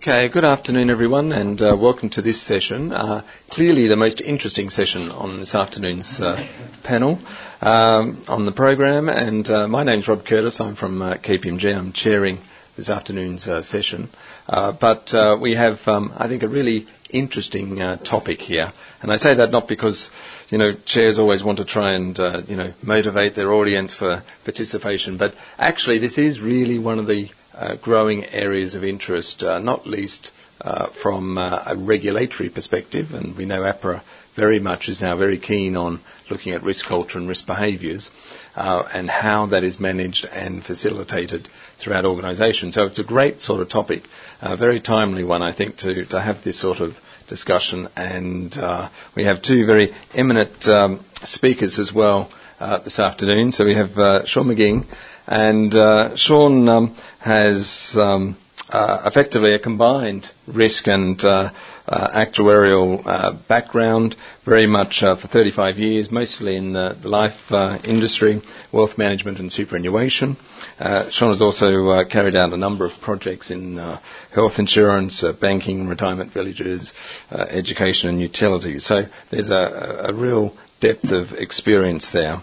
Okay, good afternoon everyone, and welcome to this session. Clearly the most interesting session on this afternoon's panel on the program. And my name's Rob Curtis. I'm from KPMG. I'm chairing this afternoon's session. But we have, I think, a really interesting topic here. And I say that not because, chairs always want to try and, motivate their audience for participation, but actually this is really one of the growing areas of interest, not least from a regulatory perspective. And we know APRA very much is now very keen on looking at risk culture and risk behaviours and how that is managed and facilitated throughout organisations. So it's a great sort of topic, a very timely one, I think, to have this sort of discussion. And we have two very eminent speakers as well this afternoon. So we have Sean McGing, and Sean has effectively a combined risk and actuarial background, very much for 35 years, mostly in the life industry, wealth management and superannuation. Sean has also carried out a number of projects in health insurance, banking, retirement villages, education and utilities. So there's a real depth of experience there.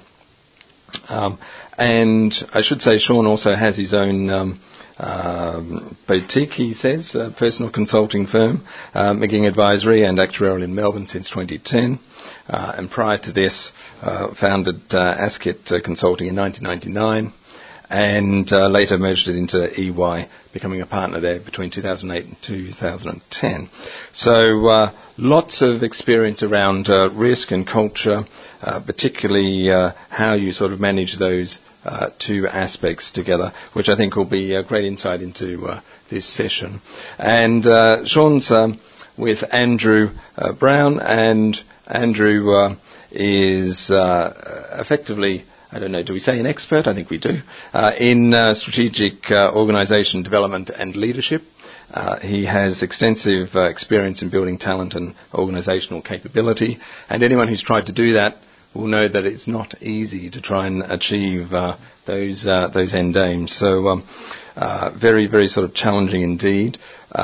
And I should say Sean also has his own boutique, he says, personal consulting firm, McGing Advisory and Actuarial in Melbourne since 2010. And prior to this, founded Ascot Consulting in 1999 and later merged it into EY, becoming a partner there between 2008 and 2010. So lots of experience around risk and culture, particularly how you sort of manage those two aspects together, which I think will be a great insight into this session. And Sean's with Andrew Brown, and Andrew is effectively, I don't know, do we say an expert? I think we do, in strategic organisation development and leadership. He has extensive experience in building talent and organisational capability, and anyone who's tried to do that will know that it's not easy to try and achieve those end aims. So very, very sort of challenging indeed.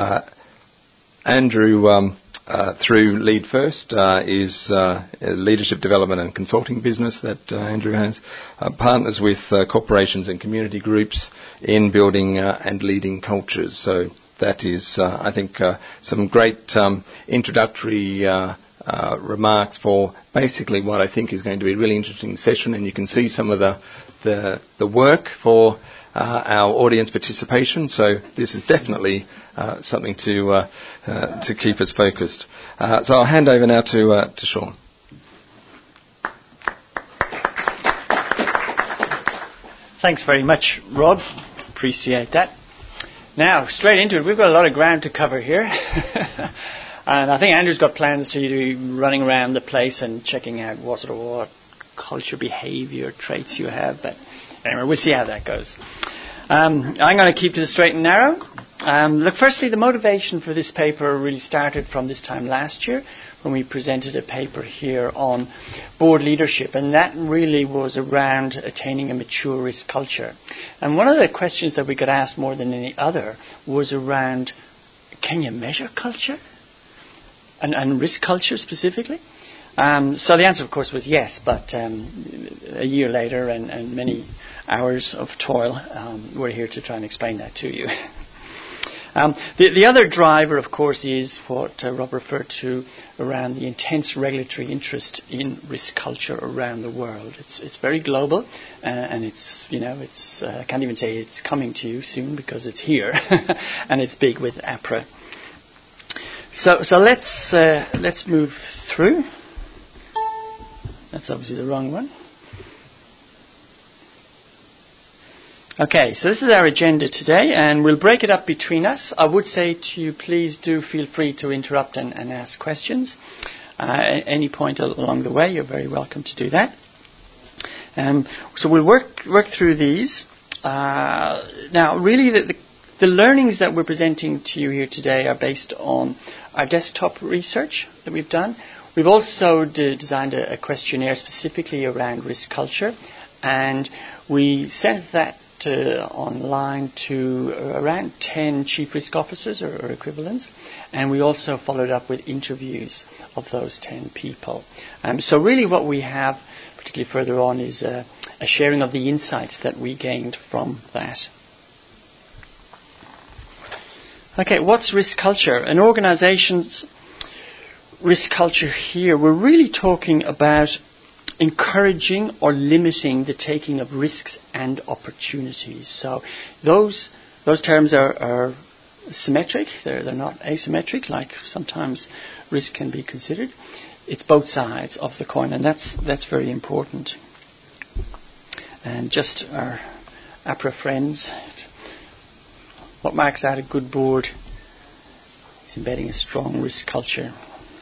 Andrew, through Lead First, is a leadership development and consulting business that Andrew has, partners with corporations and community groups in building and leading cultures. So that is, I think, some great introductory remarks for basically what I think is going to be a really interesting session, and you can see some of the work for our audience participation. So this is definitely something to keep us focused. So I'll hand over now to Sean. Thanks very much, Rob. Appreciate that. Now, straight into it. We've got a lot of ground to cover here. And I think Andrew's got plans to be running around the place and checking out what culture, behaviour, traits you have. But anyway, we'll see how that goes. I'm going to keep to the straight and narrow. Look, firstly, the motivation for this paper really started from this time last year when we presented a paper here on board leadership. And that really was around attaining a mature risk culture. And one of the questions that we got asked more than any other was around, can you measure culture? And risk culture specifically? So the answer, of course, was yes, but a year later and many hours of toil, we're here to try and explain that to you. The other driver, of course, is what Rob referred to around the intense regulatory interest in risk culture around the world. It's very global, and it's I can't even say it's coming to you soon because it's here, and it's big with APRA. So let's move through. That's obviously the wrong one. Okay, so this is our agenda today, and we'll break it up between us. I would say to you, please do feel free to interrupt and ask questions. At any point along the way, you're very welcome to do that. So we'll work through these. Now, really, the learnings that we're presenting to you here today are based on our desktop research that we've done. We've also designed a questionnaire specifically around risk culture, and we sent that asked online to around 10 chief risk officers or equivalents, and we also followed up with interviews of those 10 people. So really what we have, particularly further on, is a sharing of the insights that we gained from that. Okay, what's risk culture? An organization's risk culture here, we're really talking about encouraging or limiting the taking of risks and opportunities. So those terms are symmetric. They're not asymmetric, like sometimes risk can be considered. It's both sides of the coin, and that's very important. And just our APRA friends, what marks out a good board is embedding a strong risk culture.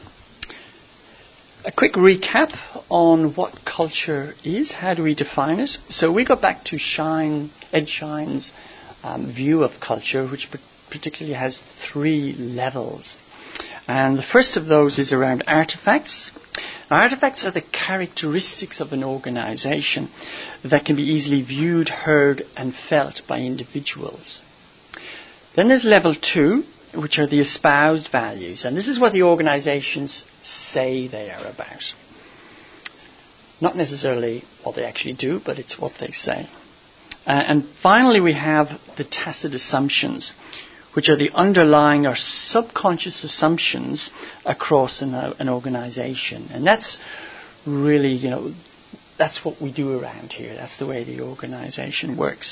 A quick recap on what culture is. How do we define it? So we go back to Ed Shine's view of culture, which particularly has 3 levels. And the first of those is around artifacts. Now, artifacts are the characteristics of an organization that can be easily viewed, heard, and felt by individuals. Then there's level 2, which are the espoused values. And this is what the organizations say they are about. Not necessarily what they actually do, but it's what they say. And finally, we have the tacit assumptions, which are the underlying or subconscious assumptions across an organization. And that's really, that's what we do around here. That's the way the organization works.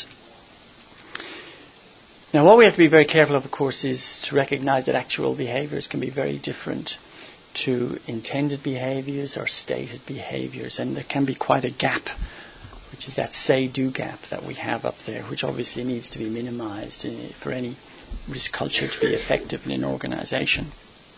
Now, what we have to be very careful of course, is to recognize that actual behaviors can be very different to intended behaviors or stated behaviors. And there can be quite a gap, which is that say-do gap that we have up there, which obviously needs to be minimized for any risk culture to be effective in an organization.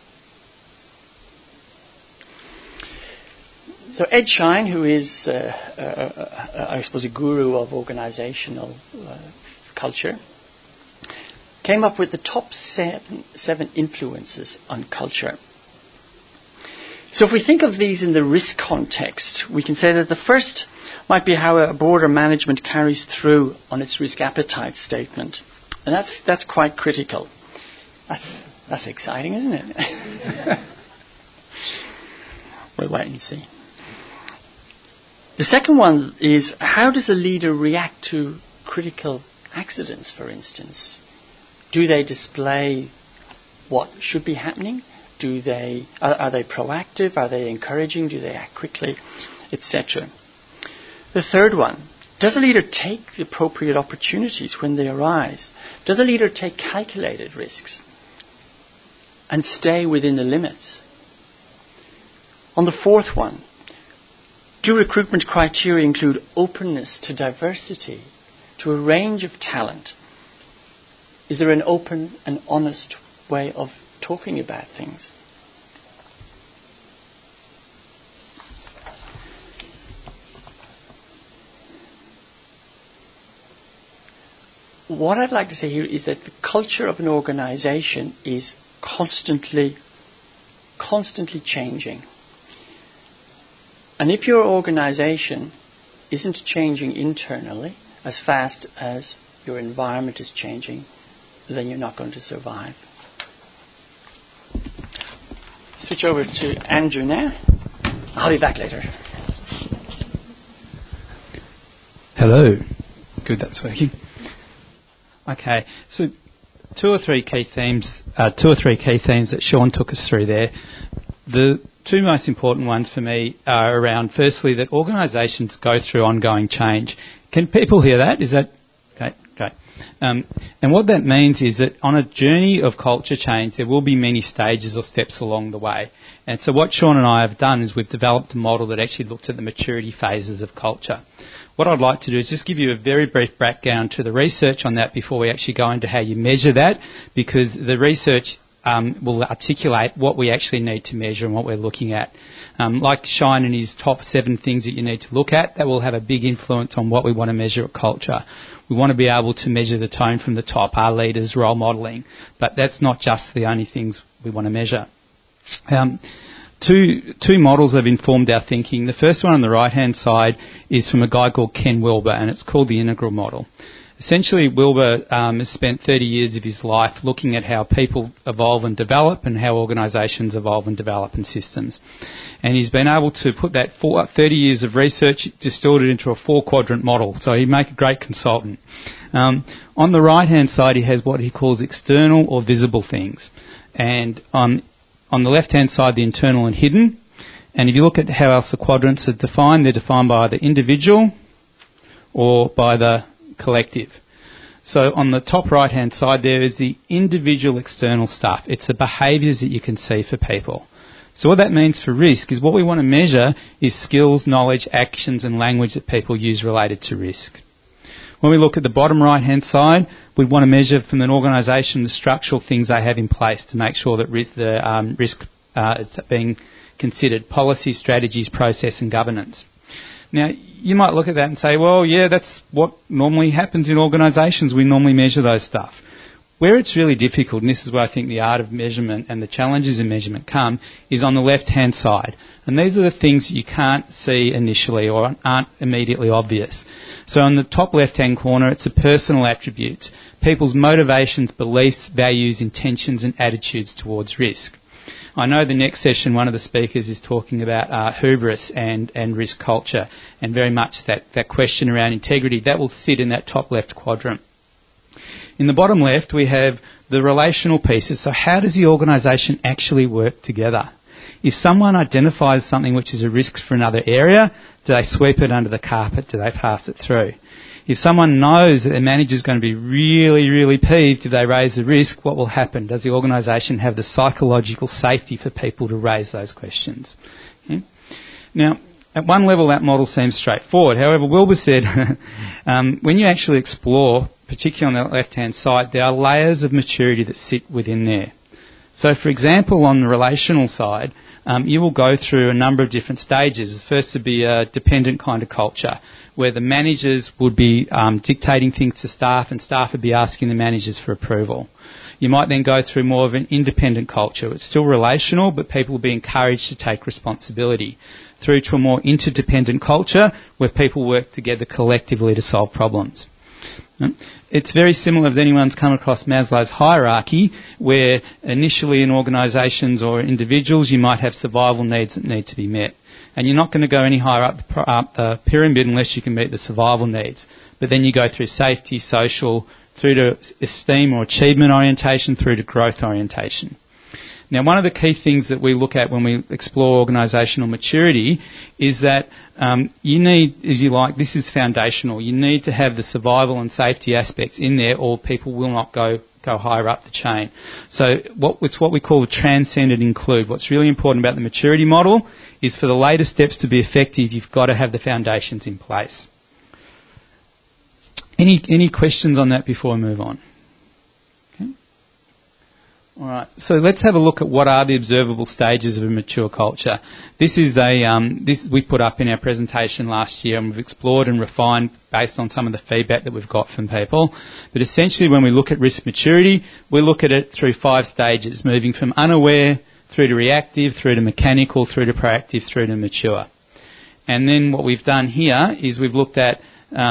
So Ed Shine, who is, I suppose, a guru of organizational culture, came up with the top 7 influences on culture. So if we think of these in the risk context, we can say that the first might be how a board or management carries through on its risk appetite statement. And that's quite critical. That's exciting, isn't it? We'll wait and see. The second one is, how does a leader react to critical accidents, for instance? Do they display what should be happening? Are they proactive? Are they encouraging? Do they act quickly? Etc. The third one, does a leader take the appropriate opportunities when they arise? Does a leader take calculated risks and stay within the limits? On the fourth one, do recruitment criteria include openness to diversity, to a range of talent? Is there an open and honest way of talking about things? What I'd like to say here is that the culture of an organization is constantly changing. And if your organization isn't changing internally as fast as your environment is changing, then you're not going to survive. Switch over to Andrew now. I'll be back later. Hello. Good, that's working. Okay, so two or three key themes that Sean took us through there. The 2 most important ones for me are around, firstly, that organisations go through ongoing change. Can people hear that? Is that okay? Great. And what that means is that on a journey of culture change, there will be many stages or steps along the way. And so what Sean and I have done is we've developed a model that actually looks at the maturity phases of culture. What I'd like to do is just give you a very brief background to the research on that before we actually go into how you measure that, because the research will articulate what we actually need to measure and what we're looking at. Like Shine and his top 7 things that you need to look at, that will have a big influence on what we want to measure at culture. We want to be able to measure the tone from the top, our leaders, role modelling, but that's not just the only things we want to measure. Two models have informed our thinking. The first one on the right-hand side is from a guy called Ken Wilber, and it's called the integral model. Essentially, Wilbur has spent 30 years of his life looking at how people evolve and develop and how organisations evolve and develop in systems. And he's been able to put that 30 years of research, distilled it into a 4-quadrant model. So he'd make a great consultant. On the right-hand side, he has what he calls external or visible things. And on the left-hand side, the internal and hidden. And if you look at how else the quadrants are defined, they're defined by either individual or by the collective. So on the top right-hand side there is the individual external stuff. It's the behaviours that you can see for people. So what that means for risk is what we want to measure is skills, knowledge, actions and language that people use related to risk. When we look at the bottom right-hand side, we want to measure from an organisation the structural things they have in place to make sure that risk is being considered: policy, strategies, process and governance. Now, you might look at that and say, well, yeah, that's what normally happens in organisations. We normally measure those stuff. Where it's really difficult, and this is where I think the art of measurement and the challenges in measurement come, is on the left-hand side. And these are the things that you can't see initially or aren't immediately obvious. So on the top left-hand corner, it's the personal attributes, people's motivations, beliefs, values, intentions and attitudes towards risk. I know the next session one of the speakers is talking about hubris and risk culture, and very much that question around integrity. That will sit in that top left quadrant. In the bottom left we have the relational pieces. So how does the organisation actually work together? If someone identifies something which is a risk for another area, do they sweep it under the carpet? Do they pass it through? If someone knows that their manager is going to be really, really peeved if they raise the risk, what will happen? Does the organisation have the psychological safety for people to raise those questions? Okay. Now, at one level that model seems straightforward. However, Wilbur said when you actually explore, particularly on the left-hand side, there are layers of maturity that sit within there. So, for example, on the relational side, you will go through a number of different stages. The first would be a dependent kind of culture, where the managers would be dictating things to staff and staff would be asking the managers for approval. You might then go through more of an independent culture. It's still relational, but people will be encouraged to take responsibility. Through to a more interdependent culture, where people work together collectively to solve problems. It's very similar if anyone's come across Maslow's hierarchy, where initially in organisations or individuals you might have survival needs that need to be met. And you're not going to go any higher up the pyramid unless you can meet the survival needs. But then you go through safety, social, through to esteem or achievement orientation, through to growth orientation. Now, one of the key things that we look at when we explore organisational maturity is that you need, if you like, this is foundational. You need to have the survival and safety aspects in there, or people will not go higher up the chain. So it's what we call the transcendent include. What's really important about the maturity model is for the later steps to be effective, you've got to have the foundations in place. Any questions on that before we move on? Okay. All right. So let's have a look at what are the observable stages of a mature culture. This is this we put up in our presentation last year, and we've explored and refined based on some of the feedback that we've got from people. But essentially, when we look at risk maturity, we look at it through 5 stages, moving from unaware through to reactive, through to mechanical, through to proactive, through to mature. And then what we've done here is we've looked at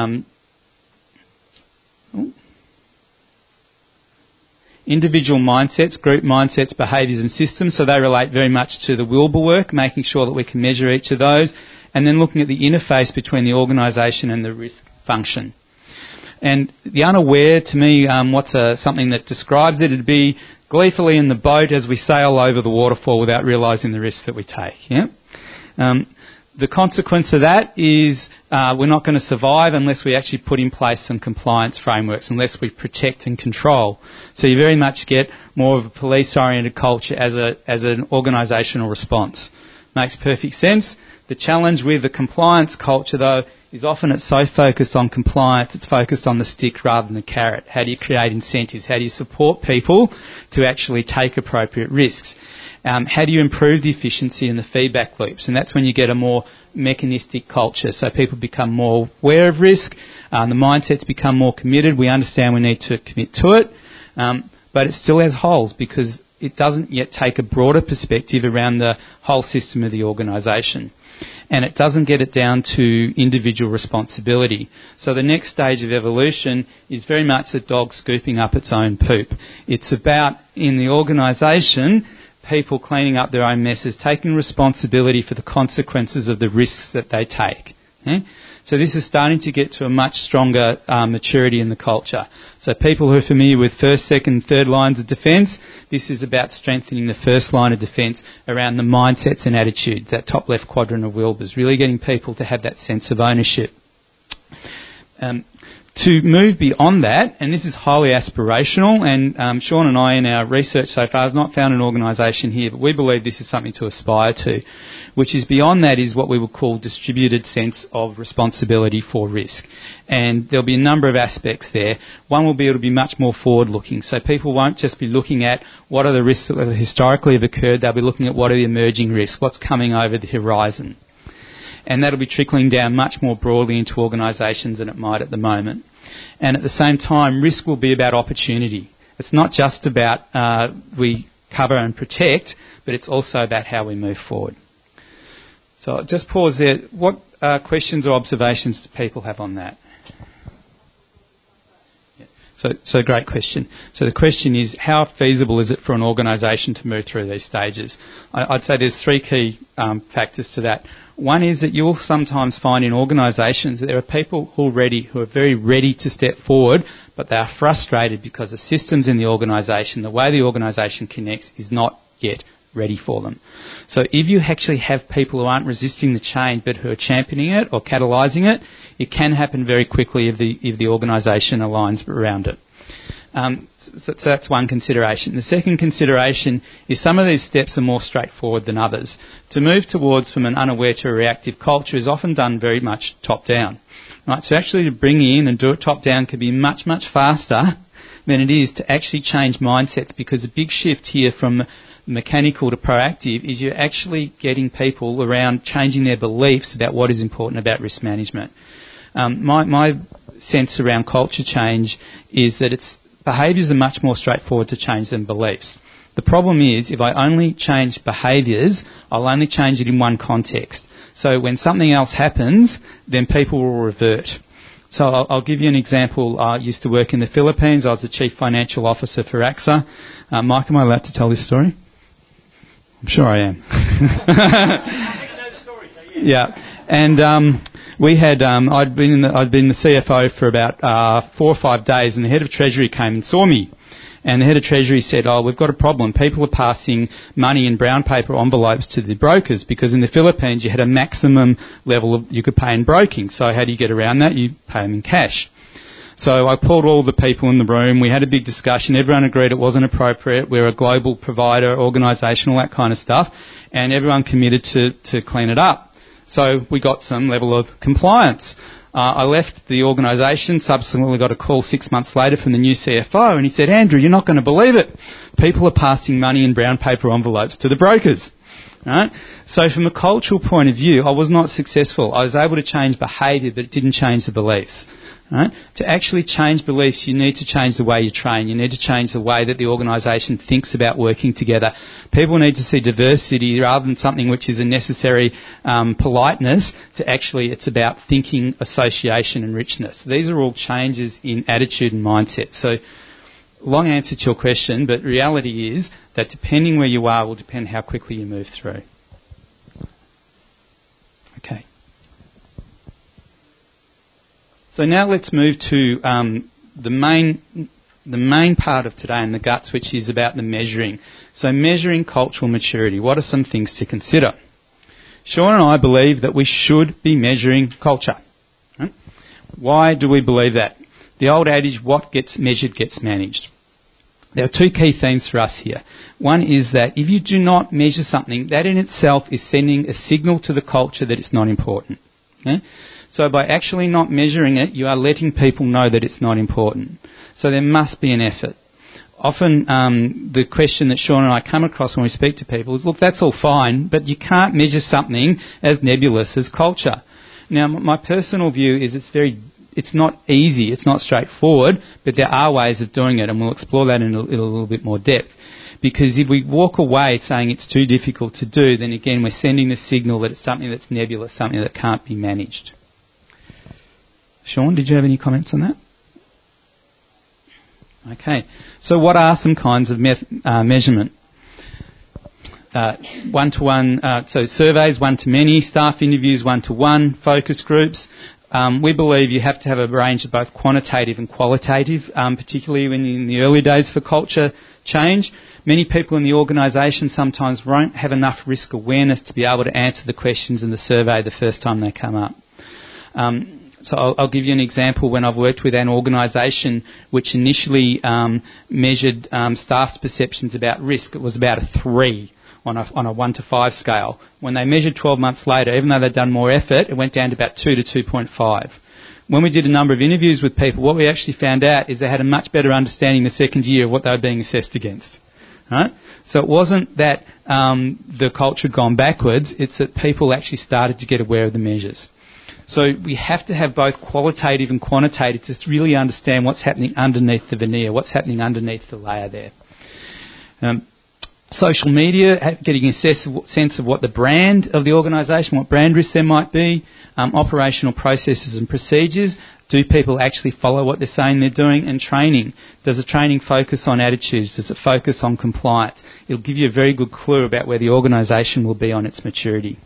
individual mindsets, group mindsets, behaviours and systems. So they relate very much to the Wilbur work, making sure that we can measure each of those. And then looking at the interface between the organisation and the risk function. And the unaware, to me, what's something that describes it, it'd be gleefully in the boat as we sail over the waterfall without realising the risks that we take. Yeah? The consequence of that is we're not going to survive unless we actually put in place some compliance frameworks, unless we protect and control. So you very much get more of a police-oriented culture as an organisational response. Makes perfect sense. The challenge with the compliance culture, though, is often it's so focused on compliance, it's focused on the stick rather than the carrot. How do you create incentives? How do you support people to actually take appropriate risks? How do you improve the efficiency and the feedback loops? And that's when you get a more mechanistic culture. So people become more aware of risk, the mindsets become more committed, we understand we need to commit to it, but it still has holes because it doesn't yet take a broader perspective around the whole system of the organisation. and it doesn't get it down to individual responsibility. So the next stage of evolution is very much the dog scooping up its own poop. It's about, in the organisation, people cleaning up their own messes, taking responsibility for the consequences of the risks that they take. Okay? So this is starting to get to a much stronger maturity in the culture. So people who are familiar with first, second, third lines of defence, this is about strengthening the first line of defence around the mindsets and attitudes, that top left quadrant of Wilber's, really getting people to have that sense of ownership. To move beyond that, and this is highly aspirational, and Sean and I in our research so far has not found an organisation here, but we believe this is something to aspire to, which is beyond that is what we would call distributed sense of responsibility for risk. And there'll be a number of aspects there. One will be it'll be much more forward-looking, so people won't just be looking at what are the risks that historically have occurred, they'll be looking at what are the emerging risks, what's coming over the horizon. And that'll be trickling down much more broadly into organisations than it might at the moment. And at the same time, risk will be about opportunity. It's not just about we cover and protect, but it's also about how we move forward. So I'll just pause there. What questions or observations do people have on that? So great question. So the question is, how feasible is it for an organisation to move through these stages? I'd say there's three key factors to that. One is that you'll sometimes find in organisations that there are people who are very ready to step forward, but they are frustrated because the systems in the organisation, the way the organisation connects, is not yet ready for them. So if you actually have people who aren't resisting the change but who are championing it or catalysing it, it can happen very quickly if the organisation aligns around it. So that's one consideration. The second consideration is some of these steps are more straightforward than others. To move towards from an unaware to a reactive culture is often done very much top-down. Right? So actually to bring in and do it top-down can be much, much faster than it is to actually change mindsets, because the big shift here from mechanical to proactive is you're actually getting people around changing their beliefs about what is important about risk management. My sense around culture change is that behaviours are much more straightforward to change than beliefs. The problem is, if I only change behaviours, I'll only change it in one context. So when something else happens, then people will revert. So I'll give you an example. I used to work in the Philippines. I was the Chief Financial Officer for AXA. Mike, am I allowed to tell this story? I'm sure I am. I think I know the story, so yeah. And we had I'd been the CFO for about 4 or 5 days, and the head of Treasury came and saw me. And the head of Treasury said, we've got a problem. People are passing money in brown paper envelopes to the brokers, because in the Philippines you had a maximum level you could pay in broking. So how do you get around that? You pay them in cash. So I pulled all the people in the room. We had a big discussion. Everyone agreed it wasn't appropriate. We're a global provider, organisation, all that kind of stuff. And everyone committed to clean it up. So we got some level of compliance. I left the organisation, subsequently got a call 6 months later from the new CFO, and he said, Andrew, you're not going to believe it. People are passing money in brown paper envelopes to the brokers. Right? So from a cultural point of view, I was not successful. I was able to change behaviour, but it didn't change the beliefs. Right? To actually change beliefs, you need to change the way you train. You need to change the way that the organisation thinks about working together. People need to see diversity rather than something which is a necessary politeness. To actually, it's about thinking, association and richness. These are all changes in attitude and mindset. So, long answer to your question, but reality is that depending where you are will depend how quickly you move through. Okay. So now let's move to the main part of today and the guts, which is about the measuring. So measuring cultural maturity. What are some things to consider? Sean and I believe that we should be measuring culture. Right? Why do we believe that? The old adage, what gets measured gets managed. There are two key themes for us here. One is that if you do not measure something, that in itself is sending a signal to the culture that it's not important. Okay? So by actually not measuring it, you are letting people know that it's not important. So there must be an effort. Often the question that Sean and I come across when we speak to people is, look, that's all fine, but you can't measure something as nebulous as culture. Now, my personal view is it's not easy, it's not straightforward, but there are ways of doing it, and we'll explore that in a little bit more depth. Because if we walk away saying it's too difficult to do, then again we're sending the signal that it's something that's nebulous, something that can't be managed. Sean, did you have any comments on that? Okay, so what are some kinds of measurement? One-to-one, so surveys, one-to-many, staff interviews, one-to-one, focus groups. We believe you have to have a range of both quantitative and qualitative, particularly when in the early days for culture change. Many people in the organisation sometimes won't have enough risk awareness to be able to answer the questions in the survey the first time they come up. So I'll give you an example. When I've worked with an organisation which initially measured staff's perceptions about risk, it was about a 3 on a 1 to 5 scale. When they measured 12 months later, even though they'd done more effort, it went down to about 2 to 2.5. When we did a number of interviews with people, what we actually found out is they had a much better understanding the second year of what they were being assessed against. Right? So it wasn't that the culture had gone backwards, it's that people actually started to get aware of the measures. So we have to have both qualitative and quantitative to really understand what's happening underneath the veneer, what's happening underneath the layer there. Social media, getting a sense of what the brand of the organisation, what brand risk there might be, operational processes and procedures. Do people actually follow what they're saying they're doing? And training. Does the training focus on attitudes? Does it focus on compliance? It'll give you a very good clue about where the organisation will be on its maturity.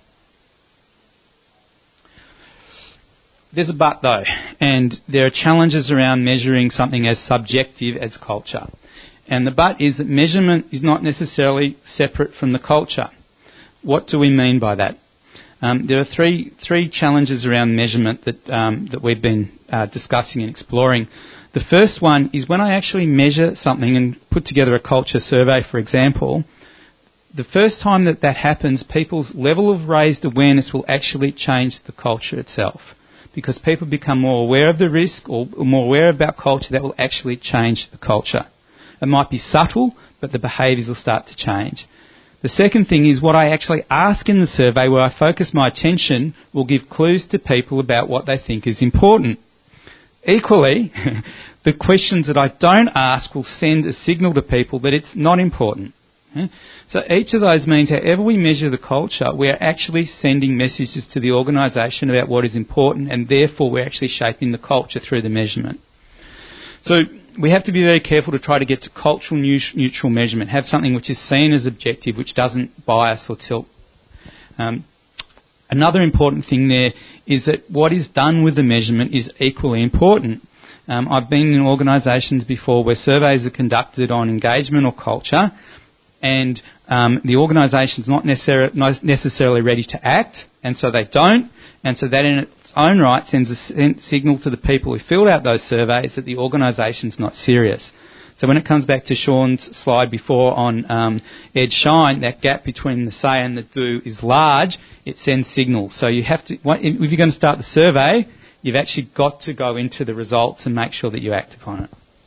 There's a but though, and there are challenges around measuring something as subjective as culture. And the but is that measurement is not necessarily separate from the culture. What do we mean by that? There are three challenges around measurement that we've been discussing and exploring. The first one is when I actually measure something and put together a culture survey, for example, the first time that happens, people's level of raised awareness will actually change the culture itself. Because people become more aware of the risk or more aware about culture, that will actually change the culture. It might be subtle, but the behaviours will start to change. The second thing is what I actually ask in the survey, where I focus my attention, will give clues to people about what they think is important. Equally, the questions that I don't ask will send a signal to people that it's not important. So each of those means however we measure the culture, we're actually sending messages to the organisation about what is important, and therefore we're actually shaping the culture through the measurement. So we have to be very careful to try to get to cultural neutral measurement, have something which is seen as objective, which doesn't bias or tilt. Another important thing there is that what is done with the measurement is equally important. I've been in organisations before where surveys are conducted on engagement or culture, and the organisation's not necessarily ready to act, and so they don't, and so that in its own right sends a signal to the people who filled out those surveys that the organisation's not serious. So when it comes back to Sean's slide before on Ed Shine, that gap between the say and the do is large, it sends signals. So you have to, if you're going to start the survey, you've actually got to go into the results and make sure that you act upon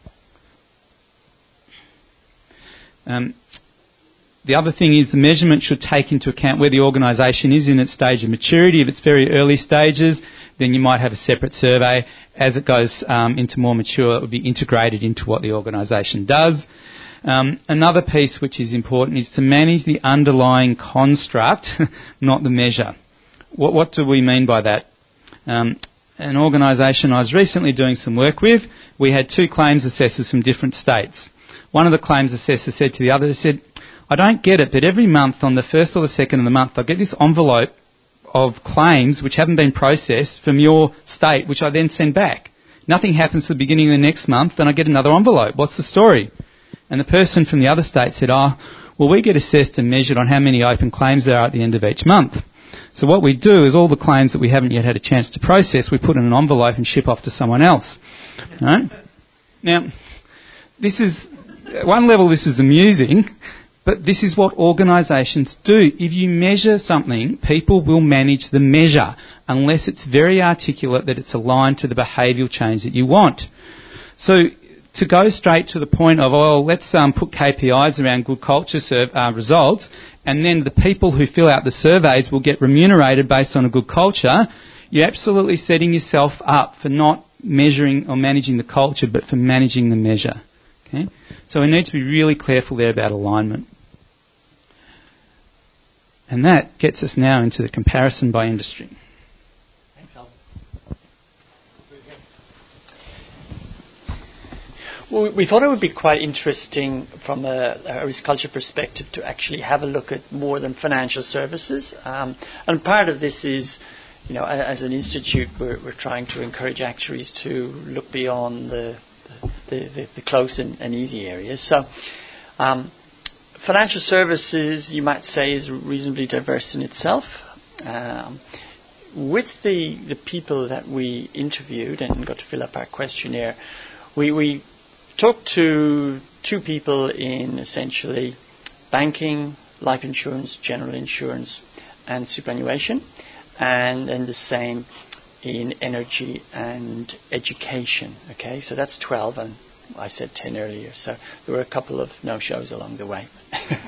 it. The other thing is the measurement should take into account where the organisation is in its stage of maturity. If it's very early stages, then you might have a separate survey. As it goes into more mature, it will be integrated into what the organisation does. Another piece which is important is to manage the underlying construct, not the measure. What do we mean by that? An organisation I was recently doing some work with, we had 2 claims assessors from different states. One of the claims assessors said to the other, said, I don't get it, but every month on the 1st or the 2nd of the month I get this envelope of claims which haven't been processed from your state, which I then send back. Nothing happens at the beginning of the next month, then I get another envelope. What's the story? And the person from the other state said, well, we get assessed and measured on how many open claims there are at the end of each month. So what we do is all the claims that we haven't yet had a chance to process, we put in an envelope and ship off to someone else. Right? Now, this is, at one level this is amusing, but this is what organisations do. If you measure something, people will manage the measure unless it's very articulate that it's aligned to the behavioural change that you want. So to go straight to the point of, let's put KPIs around good culture results, and then the people who fill out the surveys will get remunerated based on a good culture, you're absolutely setting yourself up for not measuring or managing the culture, but for managing the measure. Okay? So we need to be really careful there about alignment. And that gets us now into the comparison by industry. Thanks, Al. Well, we thought it would be quite interesting from a risk culture perspective to actually have a look at more than financial services. And part of this is, as an institute, we're trying to encourage actuaries to look beyond the close and easy areas. So financial services, you might say, is reasonably diverse in itself. With the people that we interviewed and got to fill up our questionnaire, we talked to two people in essentially banking, life insurance, general insurance, and superannuation, and the same in energy and education. Okay, so that's 12, and I said 10 earlier, so there were a couple of no-shows along the way.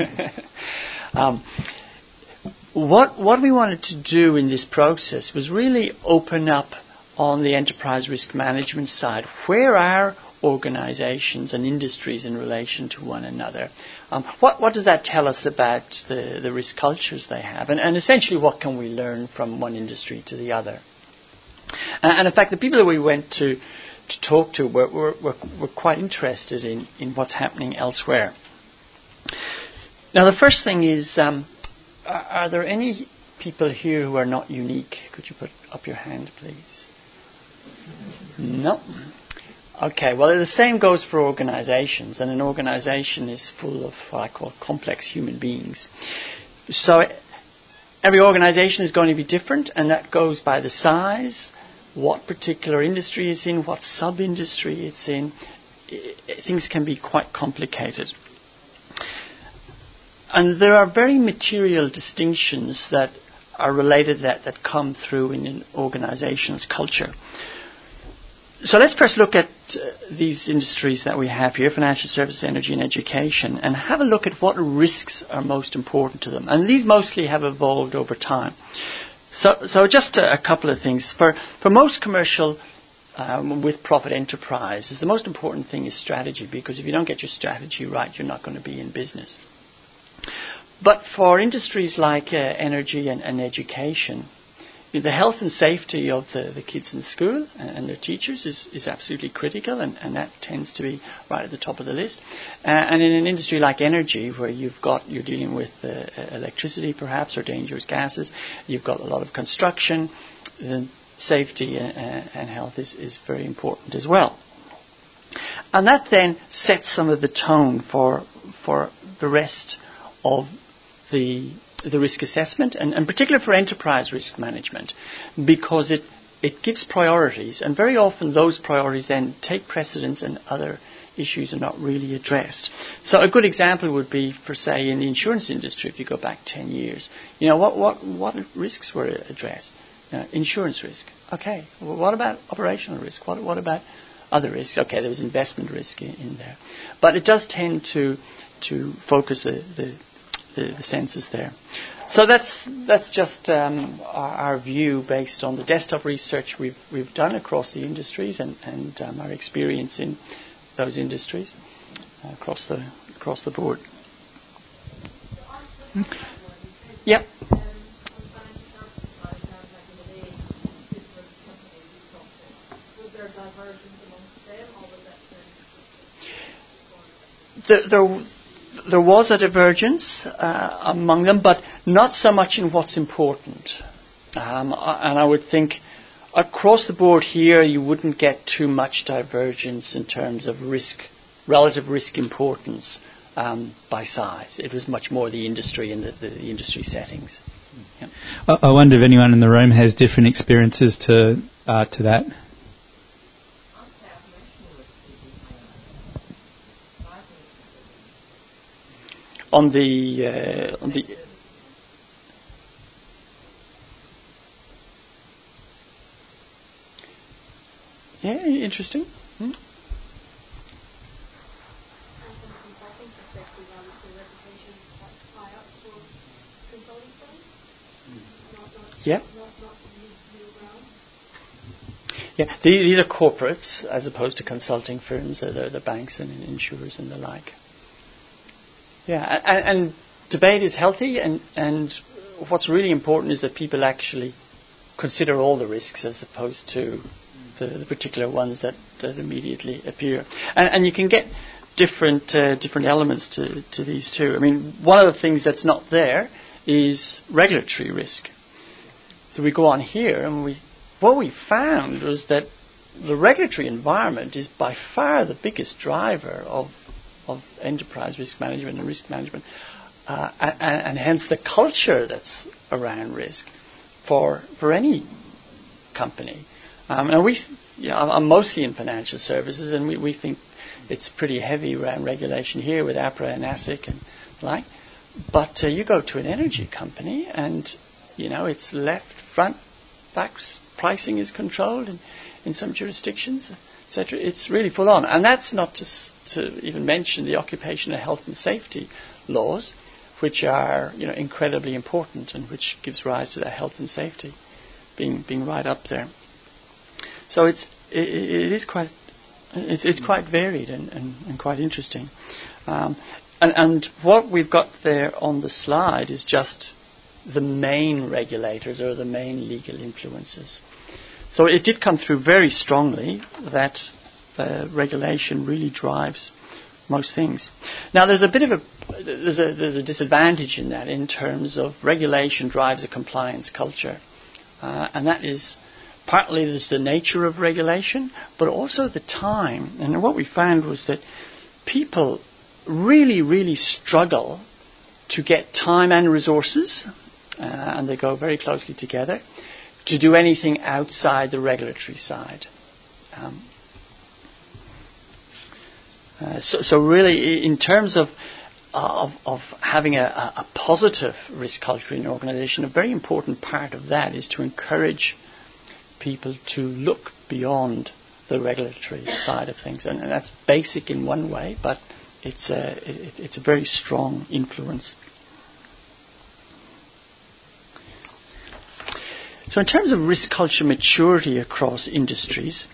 What we wanted to do in this process was really open up on the enterprise risk management side. Where are organizations and industries in relation to one another? What does that tell us about the risk cultures they have? And essentially, what can we learn from one industry to the other? And in fact, the people that we went to talk to were quite interested in what's happening elsewhere. Now, the first thing is, are there any people here who are not unique? Could you put up your hand, please? No? Okay, well, the same goes for organizations, and an organization is full of what I call complex human beings. So every organization is going to be different, and that goes by the size, what particular industry it's in, what sub-industry it's in. Things can be quite complicated. And there are very material distinctions that are related that come through in an organization's culture. So let's first look at these industries that we have here, financial services, energy and education, and have a look at what risks are most important to them. And these mostly have evolved over time. So just a couple of things. For most commercial with-profit enterprises, the most important thing is strategy, because if you don't get your strategy right, you're not going to be in business. But for industries like energy and education, the health and safety of the kids in school and their teachers is absolutely critical, and that tends to be right at the top of the list. And in an industry like energy, where you're dealing with electricity perhaps, or dangerous gases, you've got a lot of construction, safety and health is very important as well. And that then sets some of the tone for the rest of the risk assessment, and particularly for enterprise risk management, because it gives priorities, and very often those priorities then take precedence and other issues are not really addressed. So a good example would be, for say, in the insurance industry, if you go back 10 years, what risks were addressed? Insurance risk. Okay. Well, what about operational risk? What about other risks? Okay, there was investment risk in there. But it does tend to focus the senses there. So that's just our view based on the desktop research we've done across the industries and our experience in those industries across the board. Yep. There was a divergence among them, but not so much in what's important. And I would think across the board here, you wouldn't get too much divergence in terms of relative risk importance by size. It was much more the industry and the industry settings. Yeah. I wonder if anyone in the room has different experiences to that. On the yeah, interesting. Yeah. Yeah, these are corporates as opposed to consulting firms. They're the banks and insurers and the like. Yeah, and debate is healthy, and what's really important is that people actually consider all the risks as opposed to the particular ones that immediately appear. And you can get different elements to these too. I mean, one of the things that's not there is regulatory risk. So we go on here, and what we found was that the regulatory environment is by far the biggest driver of enterprise risk management and risk management, and hence the culture that's around risk for any company. And I'm mostly in financial services, and we think it's pretty heavy around regulation here with APRA and ASIC and like. But you go to an energy company, and it's left, front, back. Pricing is controlled in some jurisdictions, etc. It's really full on, and that's not to even mention the occupational health and safety laws, which are incredibly important and which gives rise to that health and safety being right up there. So it is quite varied and quite interesting. And what we've got there on the slide is just the main regulators or the main legal influences. So it did come through very strongly that regulation really drives most things. Now there's a bit of there's a disadvantage in that, in terms of regulation drives a compliance culture, and that is partly there's the nature of regulation, but also the time. And what we found was that people really, really struggle to get time and resources, and they go very closely together, to do anything outside the regulatory side. So really, in terms of having a positive risk culture in an organisation, a very important part of that is to encourage people to look beyond the regulatory side of things, and that's basic in one way, but it's a very strong influence. So in terms of risk culture maturity across industries,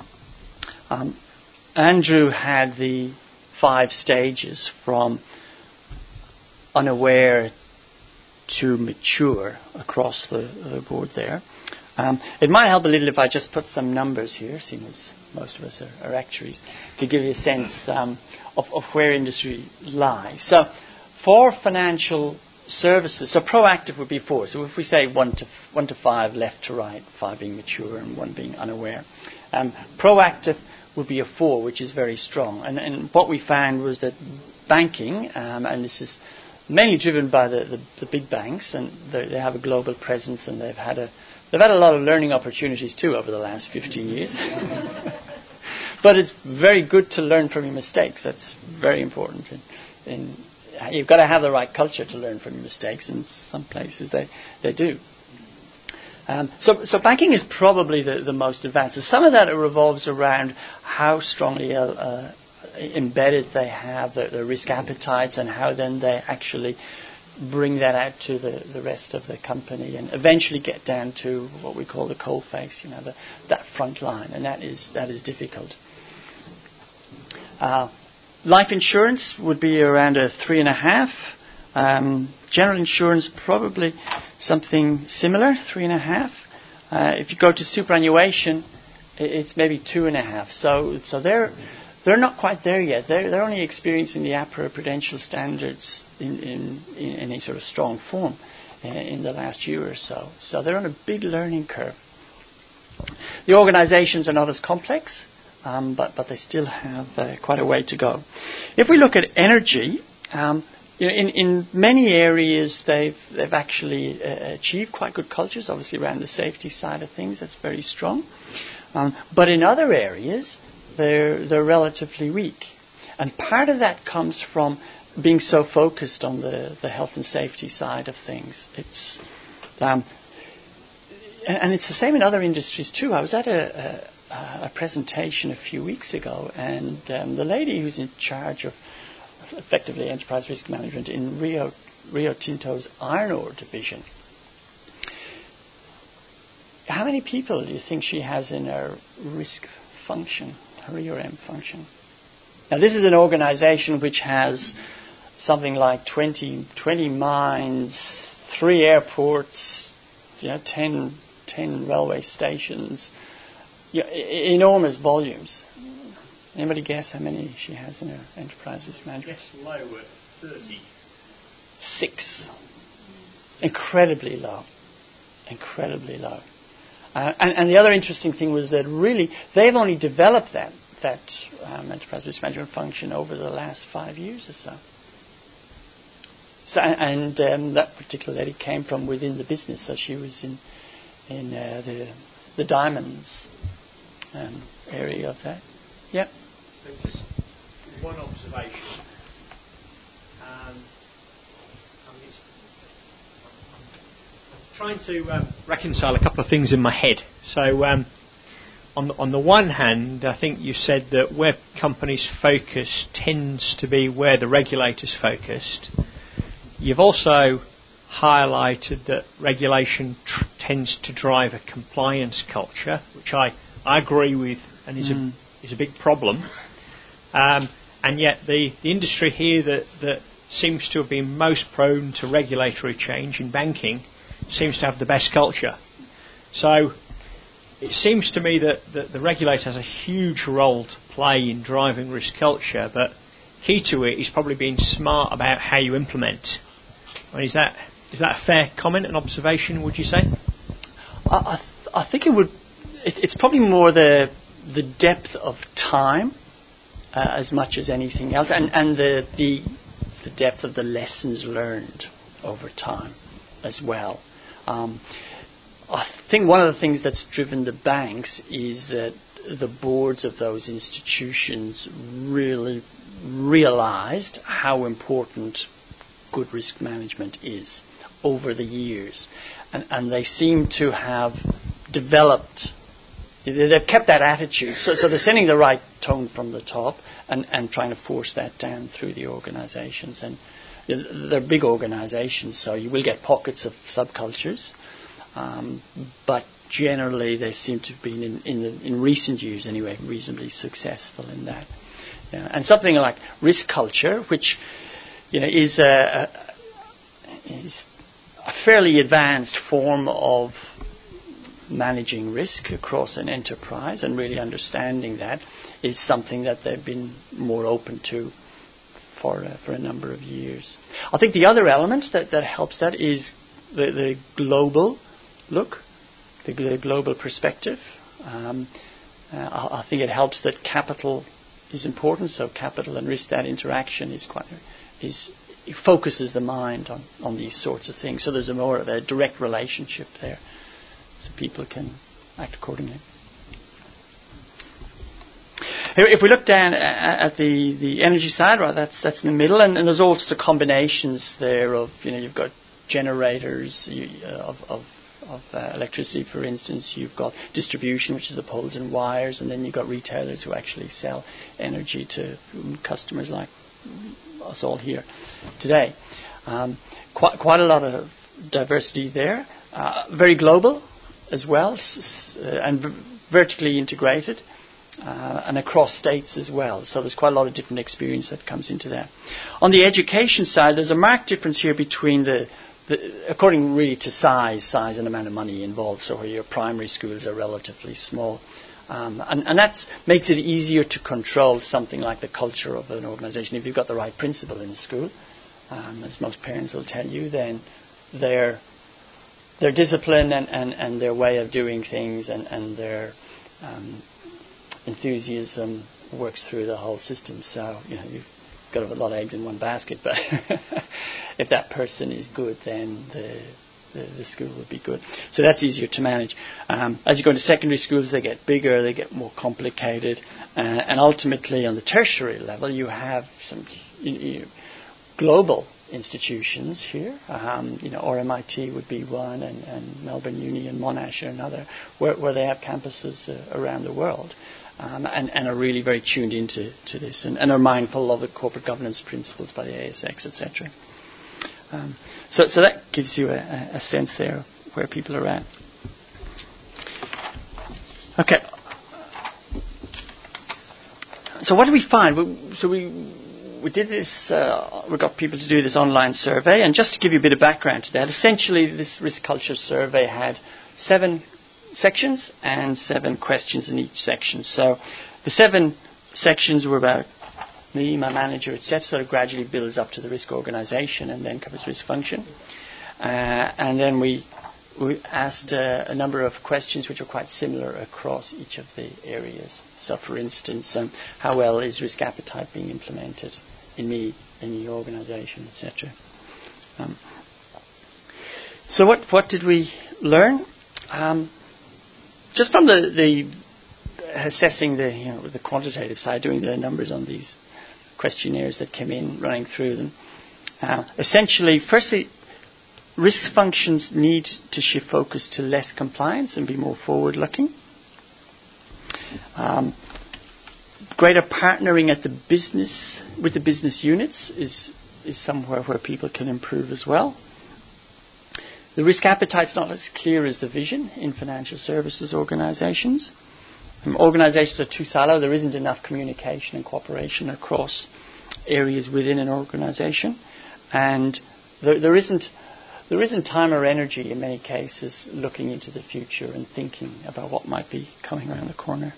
Andrew had the 5 stages from unaware to mature across the board there. It might help a little if I just put some numbers here, seeing as most of us are actuaries, to give you a sense of where industry lies. So for financial services, so proactive would be 4. So if we say 1 to 5, left to right, 5 being mature and 1 being unaware. Proactive would be a 4, which is very strong. And what we found was that banking, and this is mainly driven by the big banks, and they have a global presence, and they've had a lot of learning opportunities too over the last 15 years. But it's very good to learn from your mistakes. That's very important. You've got to have the right culture to learn from your mistakes, and some places they do. So banking is probably the most advanced. Some of that revolves around how strongly embedded they have their risk appetites, and how then they actually bring that out to the rest of the company, and eventually get down to what we call the coal face, that front line, and that is difficult. Life insurance would be around a 3.5. General insurance, probably something similar, 3.5. If you go to superannuation, it's maybe 2.5. So they're not quite there yet. They're only experiencing the APRA prudential standards in any sort of strong form in the last year or so. So they're on a big learning curve. The organisations are not as complex, but they still have quite a way to go. If we look at energy, in many areas they've actually achieved quite good cultures. Obviously, around the safety side of things, that's very strong. But in other areas, they're relatively weak, and part of that comes from being so focused on the health and safety side of things. It's and it's the same in other industries too. I was at a presentation a few weeks ago, and the lady who's in charge of effectively enterprise risk management in Rio Tinto's iron ore division How many people do you think she has in her risk function, her ERM function? Now, this is an organization which has something like 20 mines, 3 airports, 10 railway stations, enormous volumes. Anybody guess how many she has in her enterprise risk management? Guess low at 30. 6. Incredibly low. Incredibly low. And the other interesting thing was that really they've only developed that enterprise risk management function over the last 5 years or so. And that particular lady came from within the business, so she was in the diamonds area of that. Yep. So just one observation. I'm trying to reconcile a couple of things in my head. So on the one hand, I think you said that where companies focus tends to be where the regulator's focused. You've also highlighted that regulation tends to drive a compliance culture, which I agree with and is a big problem. And yet the industry here that seems to have been most prone to regulatory change in banking seems to have the best culture. So it seems to me that the regulator has a huge role to play in driving risk culture, but key to it is probably being smart about how you implement. I mean, is that a fair comment and observation, would you say? I think it would. It's probably more the depth of time as much as anything else, and the depth of the lessons learned over time as well. I think one of the things that's driven the banks is that the boards of those institutions really realized how important good risk management is over the years. And they seem to have developed, they've kept that attitude. So they're sending the right tone from the top and trying to force that down through the organizations. And they're big organizations, so you will get pockets of subcultures. But generally, they seem to have been, in recent years anyway, reasonably successful in that. And something like risk culture, which is a fairly advanced form of managing risk across an enterprise, and really understanding that is something that they've been more open to for a number of years. I think the other element that helps that is the global look, the global perspective. I think it helps that capital is important, so capital and risk, that interaction it focuses the mind on these sorts of things. So there's more of a direct relationship there, so people can act accordingly. If we look down at the energy side, right, that's in the middle, and there's all sorts of combinations there of, you've got generators of electricity, for instance. You've got distribution, which is the poles and wires, and then you've got retailers who actually sell energy to customers like us all here today. Quite a lot of diversity there. Very global as well, and vertically integrated. And across states as well. So there's quite a lot of different experience that comes into that. On the education side, there's a marked difference here between according really to size and amount of money involved. So your primary schools are relatively small. And that makes it easier to control something like the culture of an organization. If you've got the right principal in the school, as most parents will tell you, then their discipline and their way of doing things and their enthusiasm works through the whole system. So you've got a lot of eggs in one basket, but if that person is good, then the school will be good. So that's easier to manage. As you go into secondary schools, they get bigger, they get more complicated, and ultimately on the tertiary level, you have some global institutions here. RMIT would be one, and Melbourne Uni and Monash are another, where they have campuses around the world. And are really very tuned into this and are mindful of the corporate governance principles by the ASX, etc. So that gives you a sense there of where people are at. Okay. So what did we find? We did this, we got people to do this online survey, and just to give you a bit of background to that, essentially this risk culture survey had 7 sections and 7 questions in each section. So the 7 sections were about me, my manager, etc. Sort of gradually builds up to the risk organisation and then covers risk function. And then we asked a number of questions which are quite similar across each of the areas. So, for instance, how well is risk appetite being implemented in me, in the organisation, etc. So what did we learn? Just from the assessing the quantitative side, doing the numbers on these questionnaires that came in, running through them. Essentially, firstly, risk functions need to shift focus to less compliance and be more forward-looking. Greater partnering at the business with the business units is somewhere where people can improve as well. The risk appetite's not as clear as the vision in financial services organisations. Organisations are too siloed. There isn't enough communication and cooperation across areas within an organisation, and there isn't time or energy in many cases looking into the future and thinking about what might be coming around the corner.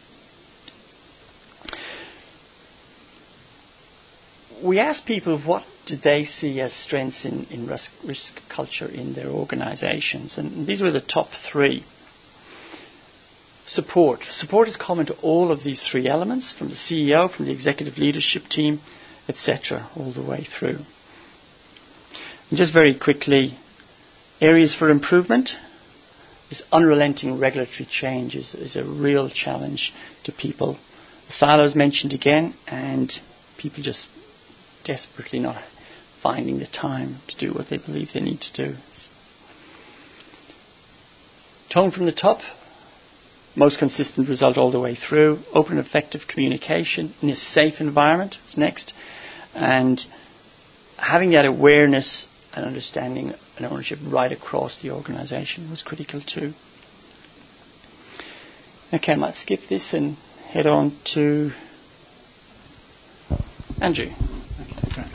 We asked people what do they see as strengths in risk culture in their organisations, and these were the top 3. Support. Support is common to all of these 3 elements, from the CEO, from the executive leadership team, etc., all the way through. And just very quickly, areas for improvement. This unrelenting regulatory change is a real challenge to people. The silos mentioned again, and people just desperately not finding the time to do what they believe they need to do. Tone from the top. Most consistent result all the way through. Open and effective communication in a safe environment is next. And having that awareness and understanding and ownership right across the organisation was critical too. Okay, I might skip this and head on to Andrew. Okay, great.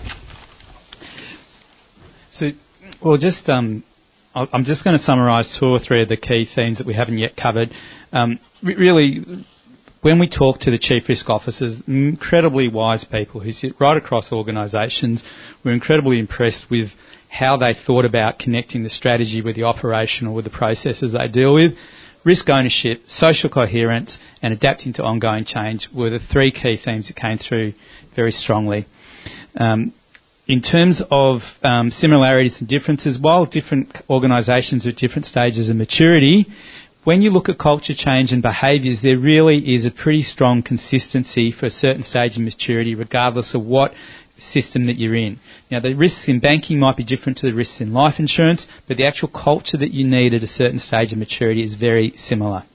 So, well, just I'm just going to summarise 2 or 3 of the key themes that we haven't yet covered. Really, when we talk to the chief risk officers, incredibly wise people who sit right across organisations, we're incredibly impressed with how they thought about connecting the strategy with the operational, with the processes they deal with. Risk ownership, social coherence, and adapting to ongoing change were the 3 key themes that came through very strongly. In terms of similarities and differences, while different organisations are at different stages of maturity, when you look at culture change and behaviours, there really is a pretty strong consistency for a certain stage of maturity, regardless of what system that you're in. Now, the risks in banking might be different to the risks in life insurance, but the actual culture that you need at a certain stage of maturity is very similar.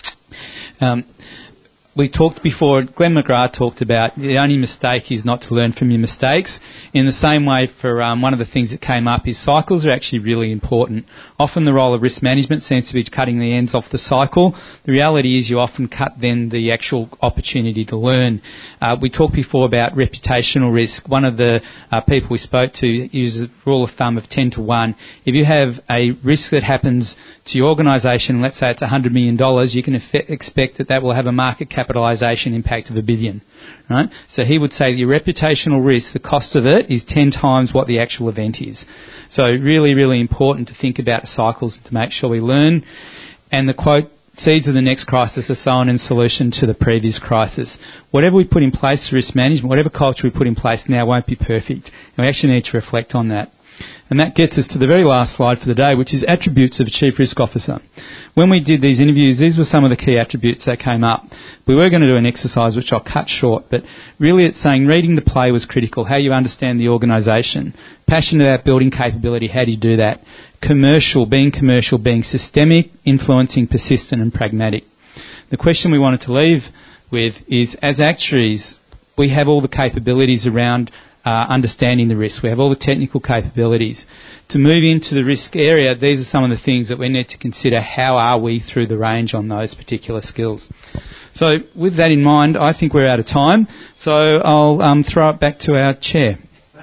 We talked before, Glenn McGrath talked about the only mistake is not to learn from your mistakes. In the same way, for one of the things that came up is cycles are actually really important. Often the role of risk management seems to be cutting the ends off the cycle. The reality is you often cut then the actual opportunity to learn. We talked before about reputational risk. One of the people we spoke to uses a rule of thumb of 10 to 1. If you have a risk that happens to your organisation, let's say it's $100 million, you can expect that will have a market capitalisation impact of $1 billion. Right? So he would say that your reputational risk, the cost of it, is 10 times what the actual event is. So really, really important to think about cycles to make sure we learn. And the quote, seeds of the next crisis are sown in solution to the previous crisis. Whatever we put in place for risk management, whatever culture we put in place now won't be perfect. And we actually need to reflect on that. And that gets us to the very last slide for the day, which is attributes of a chief risk officer. When we did these interviews, these were some of the key attributes that came up. We were going to do an exercise, which I'll cut short, but really it's saying reading the play was critical, how you understand the organisation. Passionate about building capability, how do you do that? Commercial, being systemic, influencing, persistent and pragmatic. The question we wanted to leave with is, as actuaries, we have all the capabilities around understanding the risk. We have all the technical capabilities. To move into the risk area, these are some of the things that we need to consider. How are we through the range on those particular skills? So with that in mind, I think we're out of time. So I'll throw it back to our chair.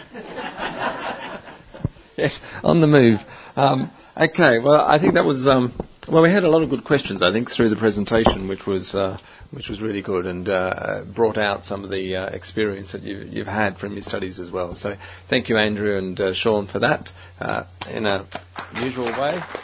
Yes, on the move. Okay, well, I think that was... well, we had a lot of good questions, I think, through the presentation, which was really good and brought out some of the experience that you've had from your studies as well. So thank you, Andrew and Sean, for that in a usual way.